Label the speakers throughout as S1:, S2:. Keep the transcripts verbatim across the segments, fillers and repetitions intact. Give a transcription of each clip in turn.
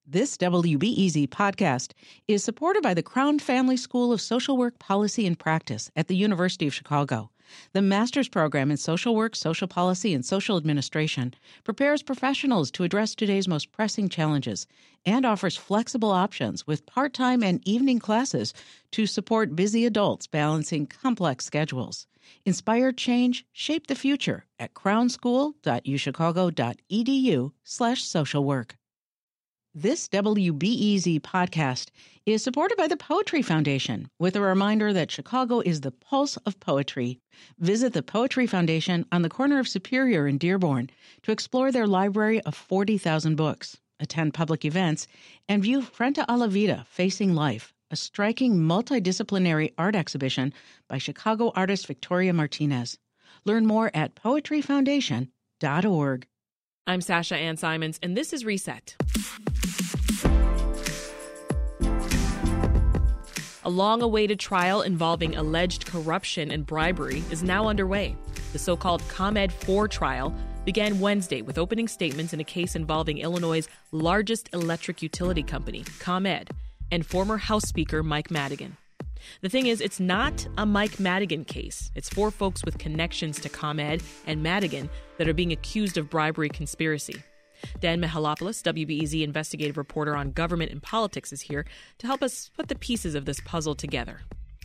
S1: This W B E Z podcast is supported by the Crown Family School of Social Work Policy and Practice at the University of Chicago. The master's program in social work, social policy, and social administration prepares professionals to address today's most pressing challenges and offers flexible options with part-time and evening classes to support busy adults balancing complex schedules. Inspire change, shape the future at crownschool.uchicago.edu slash social work. This W B E Z podcast is supported by the Poetry Foundation, with a reminder that Chicago is the pulse of poetry. Visit the Poetry Foundation on the corner of Superior and Dearborn to explore their library of forty thousand books, attend public events, and view Frente a la Vida, Facing Life, a striking multidisciplinary art exhibition by Chicago artist Victoria Martinez. Learn more at poetry foundation dot org.
S2: I'm Sasha Ann Simons, and this is Reset. A long-awaited trial involving alleged corruption and bribery is now underway. The so-called ComEd four trial began Wednesday with opening statements in a case involving Illinois' largest electric utility company, ComEd, and former House Speaker Mike Madigan. The thing is, it's not a Mike Madigan case. It's four folks with connections to ComEd and Madigan that are being accused of bribery conspiracy. Dan Mihalopoulos, W B E Z investigative reporter on government and politics, is here to help us put the pieces of this puzzle together.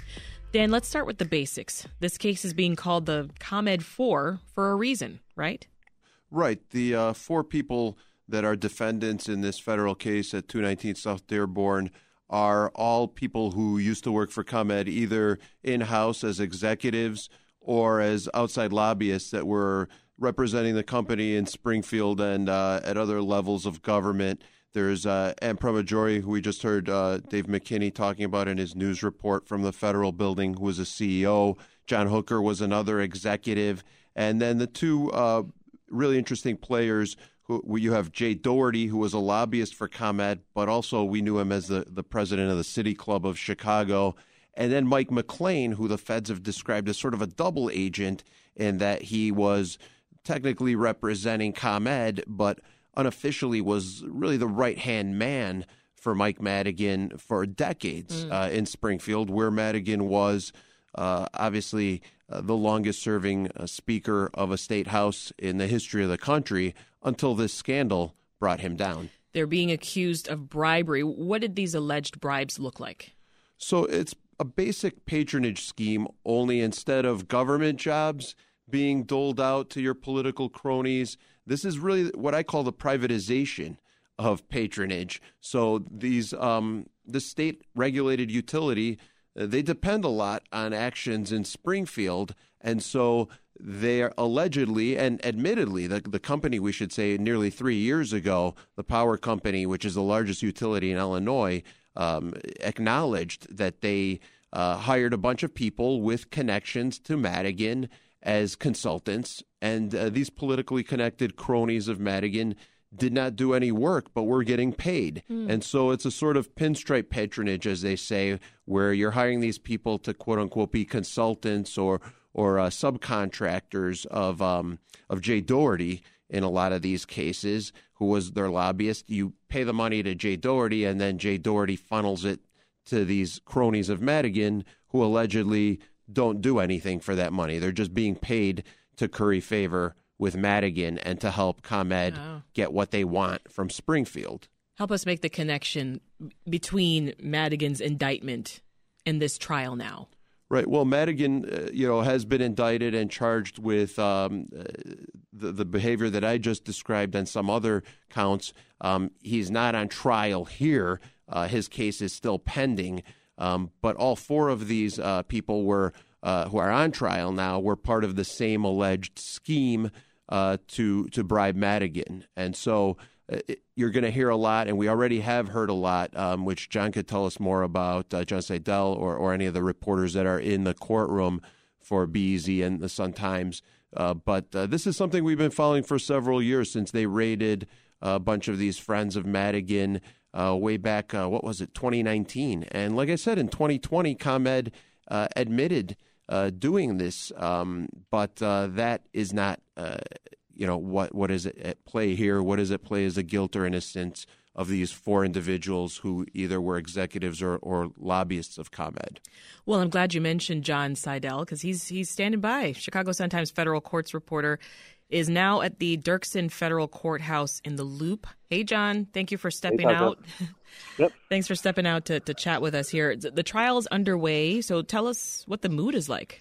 S2: Dan, let's start with the basics. This case is being called the ComEd four for a reason, right?
S3: Right. The uh, four people that are defendants in this federal case at two nineteen South Dearborn are all people who used to work for ComEd, either in-house as executives or as outside lobbyists that were representing the company in Springfield and uh, at other levels of government. There's uh, Ann Pramaggiore, who we just heard uh, Dave McKinney talking about in his news report from the federal building, who was a C E O. John Hooker was another executive. And then the two uh, really interesting players, who you have Jay Doherty, who was a lobbyist for ComEd, but also we knew him as the, the president of the City Club of Chicago. And then Mike McLean, who the feds have described as sort of a double agent in that he was technically representing ComEd, but unofficially was really the right-hand man for Mike Madigan for decades mm. uh, in Springfield, where Madigan was uh, obviously uh, the longest-serving uh, speaker of a state house in the history of the country until this scandal brought him down.
S2: They're being accused of bribery. What did these alleged bribes look like?
S3: So it's a basic patronage scheme, only instead of government jobs being doled out to your political cronies, this is really what I call the privatization of patronage. So these um, the state-regulated utility, uh, they depend a lot on actions in Springfield, and so they are allegedly and admittedly, the, the company, we should say, nearly three years ago, the power company, which is the largest utility in Illinois, um, acknowledged that they uh, hired a bunch of people with connections to Madigan as consultants, and uh, these politically connected cronies of Madigan did not do any work, but were getting paid. Mm. And so it's a sort of pinstripe patronage, as they say, where you're hiring these people to, quote unquote, be consultants or or uh, subcontractors of um, of Jay Doherty in a lot of these cases, who was their lobbyist. You pay the money to Jay Doherty, and then Jay Doherty funnels it to these cronies of Madigan, who allegedly don't do anything for that money. They're just being paid to curry favor with Madigan and to help ComEd oh. get what they want from Springfield.
S2: Help us make the connection between Madigan's indictment and this trial now.
S3: Right. Well, Madigan, uh, you know, has been indicted and charged with um, uh, the, the behavior that I just described and some other counts. Um, he's not on trial here. Uh, his case is still pending. Um, but all four of these uh, people were uh, who are on trial now were part of the same alleged scheme uh, to to bribe Madigan. And so uh, it, you're going to hear a lot, and we already have heard a lot, um, which John could tell us more about, uh, John Seidel or, or any of the reporters that are in the courtroom for B E Z and the Sun-Times. Uh, but uh, this is something we've been following for several years since they raided a bunch of these friends of Madigan Uh, way back, uh, what was it, twenty nineteen. And like I said, in twenty twenty, ComEd uh, admitted uh, doing this, um, but uh, that is not, uh, you know, what what is it at play here? What is at play is the guilt or innocence of these four individuals who either were executives or, or lobbyists of ComEd.
S2: Well, I'm glad you mentioned John Seidel because he's he's standing by. Chicago Sun-Times federal courts reporter is now at the Dirksen Federal Courthouse in the Loop. Hey, John, thank you for stepping
S4: hey,
S2: out.
S4: Yep.
S2: Thanks for stepping out to, to chat with us here. The trial is underway, so tell us what the mood is like.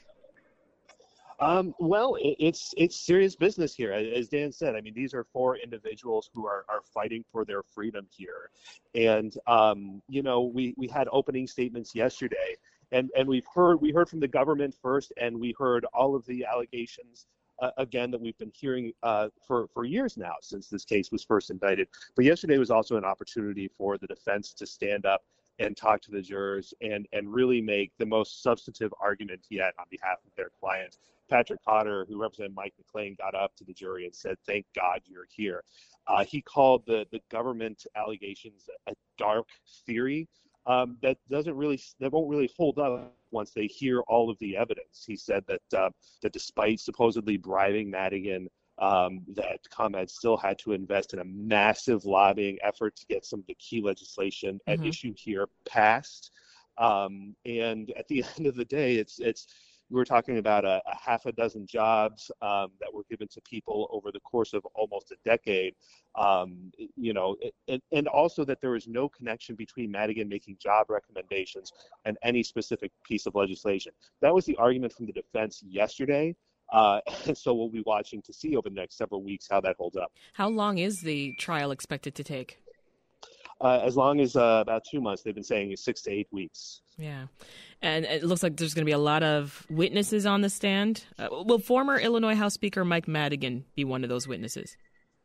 S4: Um, well, it, it's it's serious business here. As Dan said, I mean, these are four individuals who are, are fighting for their freedom here. And, um, you know, we, we had opening statements yesterday, and, and we've heard we heard from the government first, and we heard all of the allegations, uh, again, that we've been hearing uh, for, for years now since this case was first indicted. But yesterday was also an opportunity for the defense to stand up and talk to the jurors and, and really make the most substantive argument yet on behalf of their client. Patrick Cotter, who represented Mike McLean, got up to the jury and said, "Thank God you're here." Uh, he called the, the government allegations a dark theory um, that doesn't really, that won't really hold up once they hear all of the evidence. He said that uh, that despite supposedly bribing Madigan, um, that ComEd still had to invest in a massive lobbying effort to get some of the key legislation mm-hmm. at issue here passed. Um, and at the end of the day, it's it's. We're talking about a, a half a dozen jobs um, that were given to people over the course of almost a decade, um, you know, and, and also that there is no connection between Madigan making job recommendations and any specific piece of legislation. That was the argument from the defense yesterday, uh, and so we'll be watching to see over the next several weeks how that holds up.
S2: How long is the trial expected to take?
S4: Uh, as long as uh, about two months. They've been saying six to eight weeks.
S2: Yeah. And it looks like there's going to be a lot of witnesses on the stand. Uh, will former Illinois House Speaker Mike Madigan be one of those witnesses?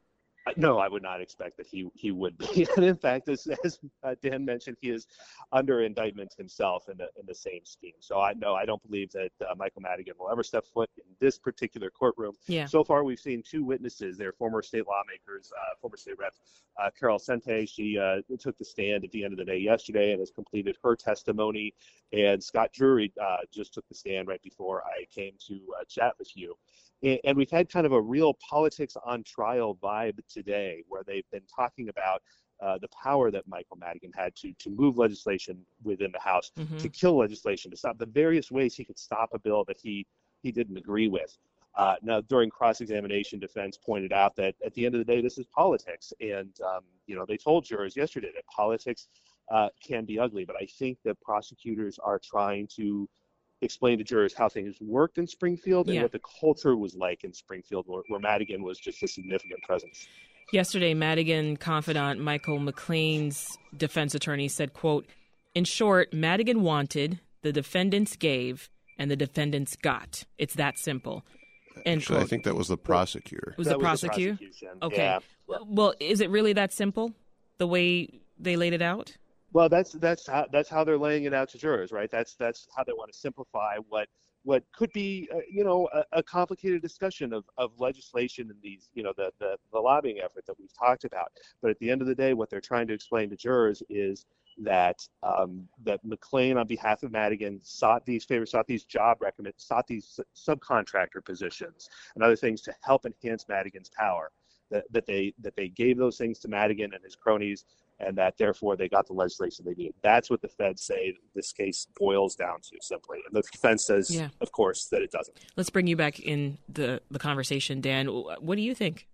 S4: No, I would not expect that he he would be. And in fact, as, as Dan mentioned, he is under indictment himself in the in the same scheme. So I no, I don't believe that uh, Michael Madigan will ever step foot in this particular courtroom.
S2: Yeah.
S4: So far, we've seen two witnesses. They're former state lawmakers, uh, former state rep uh, Carol Sente. She uh, took the stand at the end of the day yesterday and has completed her testimony. And Scott Drury uh, just took the stand right before I came to uh, chat with you. And we've had kind of a real politics on trial vibe today where they've been talking about uh, the power that Michael Madigan had to to move legislation within the House, mm-hmm. to kill legislation, to stop the various ways he could stop a bill that he, he didn't agree with. Uh, now, during cross-examination, defense pointed out that at the end of the day, this is politics. And, um, you know, they told jurors yesterday that politics uh, can be ugly. But I think that prosecutors are trying to explain to jurors how things worked in Springfield and yeah. what the culture was like in Springfield, where, where Madigan was just a significant presence.
S2: Yesterday, Madigan confidant Michael McLean's defense attorney said, quote, "In short, Madigan wanted, the defendants gave, and the defendants got. It's that simple." End
S3: Actually,
S2: quote.
S3: I think that was the prosecutor.
S2: Was
S4: that
S2: the
S4: was
S2: prosecutor?
S4: The
S2: okay.
S4: Yeah.
S2: Well, is it really that simple, the way they laid it out?
S4: Well, that's that's how that's how they're laying it out to jurors, right? That's that's how they want to simplify what what could be, uh, you know, a, a complicated discussion of, of legislation and these, you know, the, the the lobbying effort that we've talked about. But at the end of the day, what they're trying to explain to jurors is that um, that McLean, on behalf of Madigan, sought these favors, sought these job recommend, sought these subcontractor positions and other things to help enhance Madigan's power. That that they that they gave those things to Madigan and his cronies, and that therefore they got the legislation they needed. That's what the feds say this case boils down to, simply. And the defense says, yeah. of course, that it doesn't.
S2: Let's bring you back in the, the conversation, Dan. What do you think?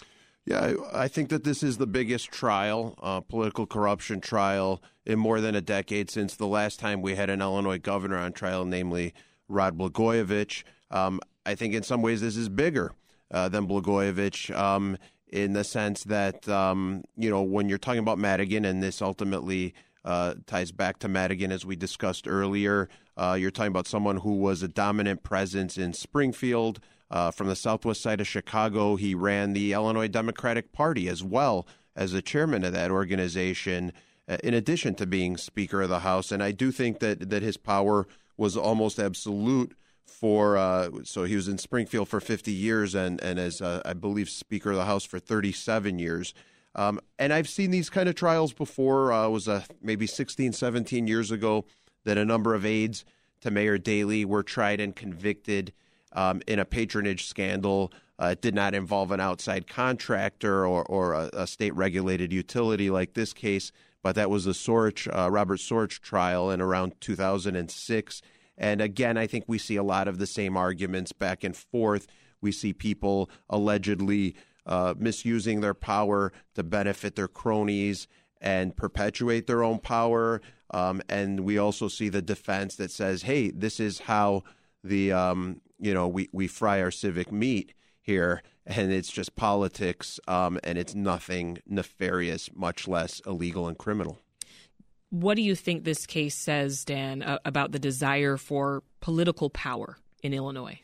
S3: Yeah, I, I think that this is the biggest trial, uh, political corruption trial, in more than a decade since the last time we had an Illinois governor on trial, namely Rod Blagojevich. Um, I think in some ways this is bigger uh, than Blagojevich. Um in the sense that, um, you know, when you're talking about Madigan, and this ultimately uh, ties back to Madigan as we discussed earlier, uh, you're talking about someone who was a dominant presence in Springfield. Uh, from the southwest side of Chicago, he ran the Illinois Democratic Party as well as the chairman of that organization, uh, in addition to being Speaker of the House. And I do think that, that his power was almost absolute. For uh, so he was in Springfield for fifty years and, and as, uh, I believe, Speaker of the House for thirty-seven years. Um, and I've seen these kind of trials before. Uh, it was uh, maybe sixteen, seventeen years ago that a number of aides to Mayor Daley were tried and convicted um, in a patronage scandal Uh, it did not involve an outside contractor or, or a, a state-regulated utility like this case, but that was the Sorch, uh, Robert Sorch trial in around two thousand six. And again, I think we see a lot of the same arguments back and forth. We see people allegedly uh, misusing their power to benefit their cronies and perpetuate their own power. Um, and we also see the defense that says, hey, this is how the um, you know we, we fry our civic meat here, and it's just politics, um, and it's nothing nefarious, much less illegal and criminal.
S2: What do you think this case says, Dan, uh, about the desire for political power in Illinois?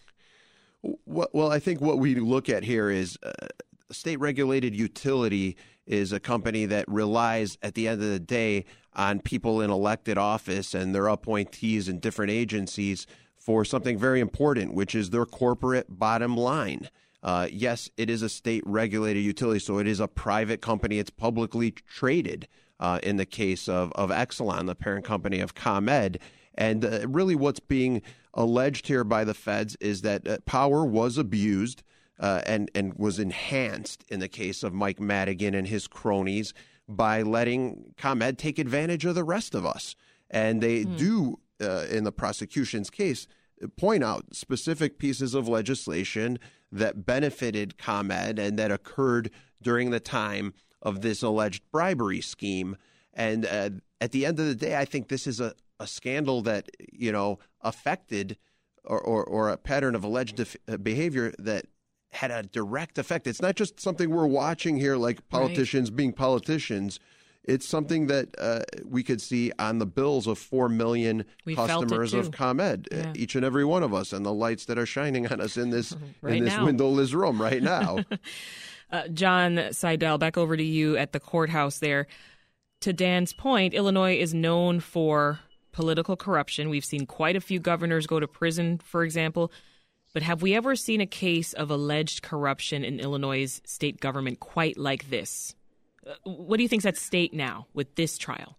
S3: Well, I think what we look at here is uh, a state-regulated utility is a company that relies, at the end of the day, on people in elected office and their appointees in different agencies for something very important, which is their corporate bottom line. Uh, yes, it is a state-regulated utility, so it is a private company. It's publicly traded uh, in the case of, of Exelon, the parent company of ComEd. And uh, really what's being alleged here by the feds is that uh, power was abused uh, and, and was enhanced in the case of Mike Madigan and his cronies by letting ComEd take advantage of the rest of us. And they mm. do, uh, in the prosecution's case, point out specific pieces of legislation that benefited ComEd and that occurred during the time of this alleged bribery scheme. And uh, at the end of the day, I think this is a, a scandal that, you know, affected or, or, or a pattern of alleged def- behavior that had a direct effect. It's not just something we're watching here like politicians right. being politicians. It's something that uh, we could see on the bills of four million we customers of ComEd, yeah. each and every one of us, and the lights that are shining on us in this right in this now. windowless room right now.
S2: uh, John Seidel, back over to you at the courthouse there. To Dan's point, Illinois is known for political corruption. We've seen quite a few governors go to prison, for example. But have we ever seen a case of alleged corruption in Illinois' state government quite like this? What do you think's at stake now with this trial?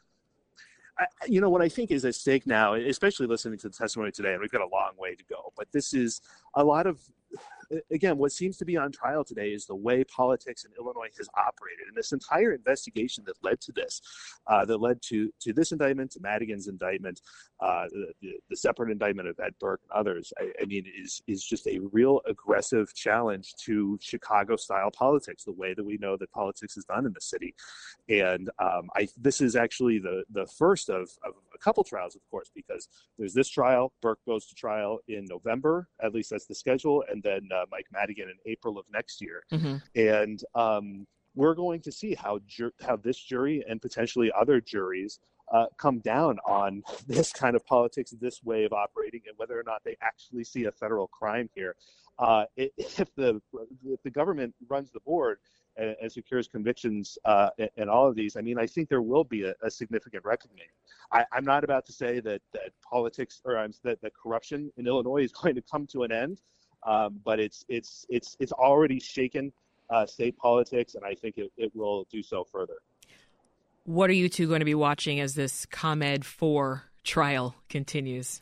S4: I, you know, what I think is at stake now, especially listening to the testimony today, and we've got a long way to go, but this is a lot of, again, what seems to be on trial today is the way politics in Illinois has operated. And this entire investigation that led to this, uh, that led to, to this indictment, to Madigan's indictment, uh, the, the separate indictment of Ed Burke and others, I, I mean, is is just a real aggressive challenge to Chicago-style politics, the way that we know that politics is done in the city. And um, I, this is actually the, the first of, of a couple trials, of course, because there's this trial. Burke goes to trial in November, at least that's the schedule, and then uh, Mike Madigan in April of next year. Mm-hmm. And um, we're going to see how ju- how this jury and potentially other juries uh, come down on this kind of politics, this way of operating, and whether or not they actually see a federal crime here. Uh, it, if the if the government runs the board and, and secures convictions uh, in all of these, I mean, I think there will be a, a significant reckoning. I, I'm not about to say that, that politics or um, that, that corruption in Illinois is going to come to an end, um, but it's it's it's it's already shaken uh, state politics, and I think it, it will do so further.
S2: What are you two going to be watching as this ComEd four trial continues?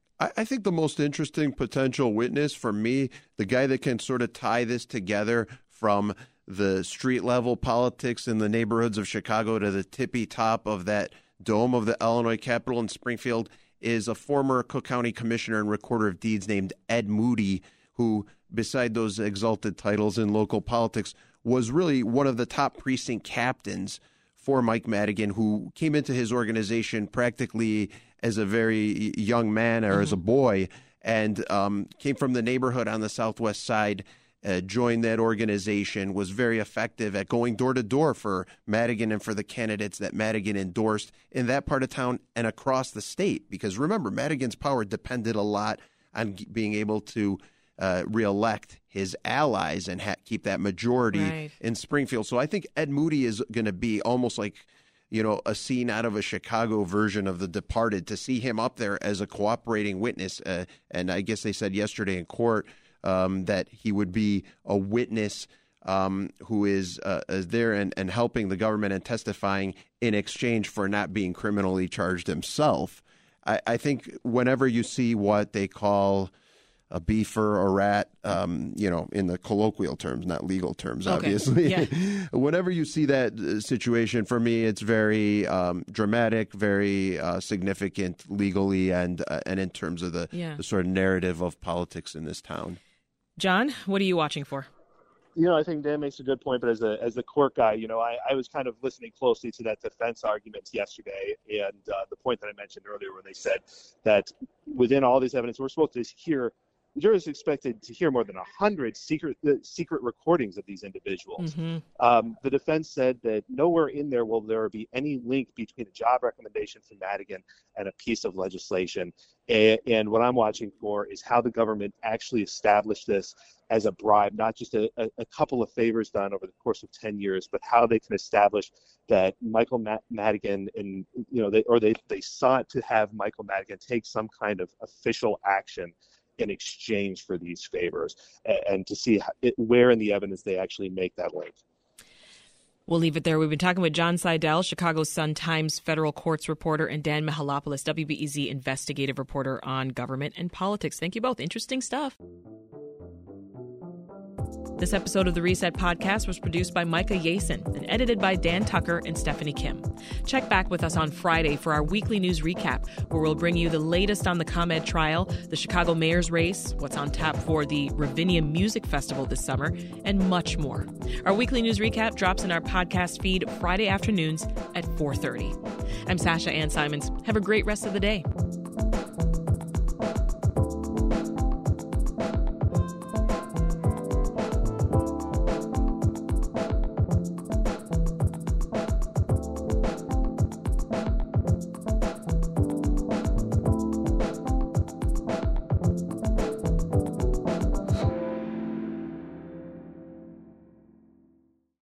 S3: I think the most interesting potential witness for me, the guy that can sort of tie this together from the street level politics in the neighborhoods of Chicago to the tippy top of that dome of the Illinois Capitol in Springfield, is a former Cook County Commissioner and Recorder of Deeds named Ed Moody, who, beside those exalted titles in local politics, was really one of the top precinct captains for Mike Madigan, who came into his organization practically as a very young man or mm-hmm. as a boy, and um, came from the neighborhood on the southwest side, uh, joined that organization, was very effective at going door to door for Madigan and for the candidates that Madigan endorsed in that part of town and across the state. Because remember, Madigan's power depended a lot on being able to uh, reelect his allies and ha- keep that majority right. in Springfield. So I think Ed Moody is going to be almost like, you know, a scene out of a Chicago version of The Departed, to see him up there as a cooperating witness. Uh, and I guess they said yesterday in court um, that he would be a witness um, who is, uh, is there and, and helping the government and testifying in exchange for not being criminally charged himself. I, I think whenever you see what they call a beefer, a rat, um, you know, in the colloquial terms, not legal terms,
S2: Okay.
S3: obviously.
S2: Yeah.
S3: Whenever you see that uh, situation, for me, it's very um, dramatic, very uh, significant legally and uh, and in terms of the,
S2: Yeah.
S3: the sort of narrative of politics in this town.
S2: John, what are you watching for?
S4: You know, I think Dan makes a good point, but as a as the court guy, you know, I, I was kind of listening closely to that defense argument yesterday, and uh, the point that I mentioned earlier where they said that within all this evidence, we're supposed to hear, the jury is expected to hear more than one hundred secret uh, secret recordings of these individuals.
S2: Mm-hmm.
S4: Um, the defense said that nowhere in there will there be any link between a job recommendation from Madigan and a piece of legislation. And, and what I'm watching for is how the government actually established this as a bribe, not just a, a, a couple of favors done over the course of ten years, but how they can establish that Michael Matt- Madigan and, you know, they, or they, they sought to have Michael Madigan take some kind of official action in exchange for these favors, and, and to see how, it, where in the evidence they actually make that link.
S2: We'll leave it there. We've been talking with John Seidel, Chicago Sun-Times federal courts reporter, and Dan Mihalopoulos, W B E Z investigative reporter on government and politics. Thank you both. Interesting stuff. This episode of the Reset Podcast was produced by Micah Yason and edited by Dan Tucker and Stephanie Kim. Check back with us on Friday for our weekly news recap, where we'll bring you the latest on the ComEd trial, the Chicago mayor's race, what's on tap for the Ravinia Music Festival this summer, and much more. Our weekly news recap drops in our podcast feed Friday afternoons at four thirty. I'm Sasha Ann Simons. Have a great rest of the day.